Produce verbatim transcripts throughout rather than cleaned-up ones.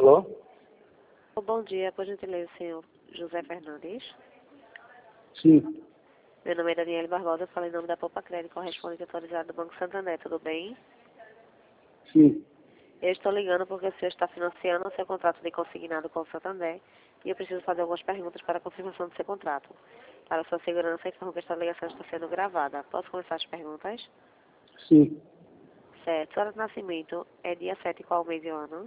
Alô? Bom dia, por gentileza, senhor José Fernandes. Sim, Meu nome é Daniele Barbosa, eu falo em nome da Poupa Crédito, correspondente autorizado do Banco Santander, tudo bem? sim. Eu estou ligando porque o senhor está financiando o seu contrato de consignado com o Santander e eu preciso fazer algumas perguntas para a confirmação do seu contrato. Para sua segurança, informo que esta ligação está sendo gravada. Posso começar as perguntas? Sim. Certo. Sua hora de nascimento é dia sete, qual mês e ano?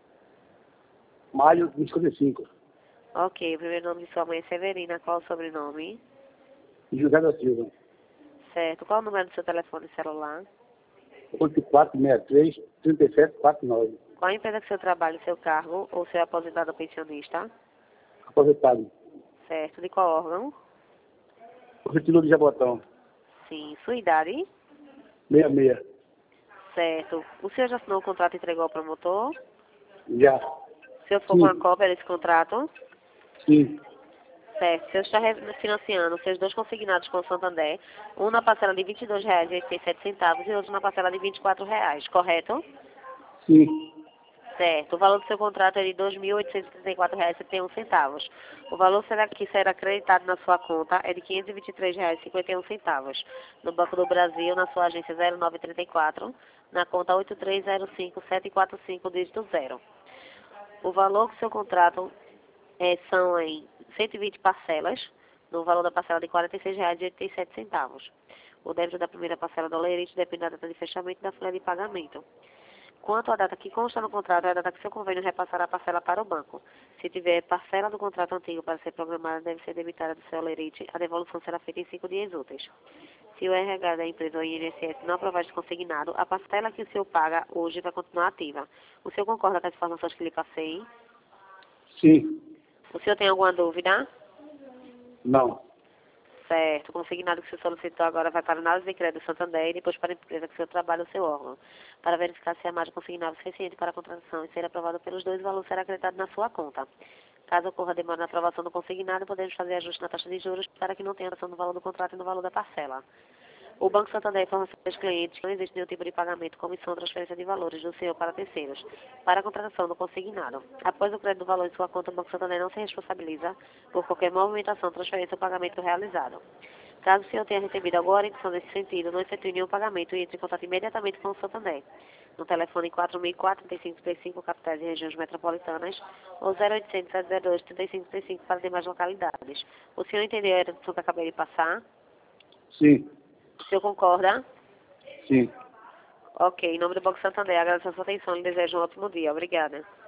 Maio de cinquenta e cinco. Ok, o primeiro nome de sua mãe é Severina, qual o sobrenome? José da Silva. Certo. Qual o número do seu telefone celular? oito quatro seis três, três sete quatro nove. Qual a empresa que o senhor trabalha, seu cargo ou seu aposentado ou pensionista? Aposentado. Certo. De qual órgão? Retiro de Jabotão. Sim. Sua idade? sessenta e seis. Certo. O senhor já assinou o contrato e entregou ao promotor? Já. O senhor for com a Sim. cópia desse contrato? Sim. Certo. O senhor está refinanciando seus dois consignados com o Santander, um na parcela de vinte e dois reais e oitenta e sete centavos e outro na parcela de vinte e quatro reais, correto? Sim. Certo. O valor do seu contrato é de dois mil oitocentos e trinta e quatro reais e setenta e um centavos. O valor será que será acreditado na sua conta é de quinhentos e vinte e três reais e cinquenta e um centavos. No Banco do Brasil, na sua agência zero nove trinta e quatro, na conta oito três zero cinco sete quatro cinco, dígito zero. O valor do seu contrato é, são em cento e vinte parcelas, no valor da parcela de quarenta e seis reais e oitenta e sete centavos. O débito da primeira parcela do lerite depende da data de fechamento e da folha de pagamento. Quanto à data que consta no contrato, é a data que seu convênio repassará a parcela para o banco. Se tiver parcela do contrato antigo para ser programada, deve ser debitada do seu lerite. A devolução será feita em cinco dias úteis. Se o R H da empresa ou I N S S não aprovar esse consignado, a parcela que o senhor paga hoje vai continuar ativa. O senhor concorda com as informações que lhe passei? Sim. O senhor tem alguma dúvida? Não. Certo. O consignado que o senhor solicitou agora vai para a análise de crédito do Santander e depois para a empresa que o senhor trabalha ou seu órgão, para verificar se a margem consignada é suficiente para a contratação e ser aprovada pelos dois, o valor será acreditado na sua conta. Caso ocorra demora na aprovação do consignado, podemos fazer ajuste na taxa de juros para que não tenha ação no valor do contrato e no valor da parcela. O Banco Santander informa aos seus clientes que não existe nenhum tipo de pagamento, comissão ou transferência de valores do senhor para terceiros, para a contratação do consignado. Após o crédito do valor em sua conta, o Banco Santander não se responsabiliza por qualquer movimentação, transferência ou pagamento realizado. Caso o senhor tenha recebido alguma orientação nesse sentido, não efetue nenhum pagamento e entre em contato imediatamente com o Santander. No telefone quatro mil e quatro, trinta e cinco trinta e cinco, capitais e regiões metropolitanas, ou zero oitocentos, sete zero dois, trinta e cinco trinta e cinco para demais localidades. O senhor entendeu a orientação que eu acabei de passar? Sim. O senhor concorda? Sim. Ok, em nome do Banco Santander, agradeço a sua atenção e desejo um ótimo dia. Obrigada.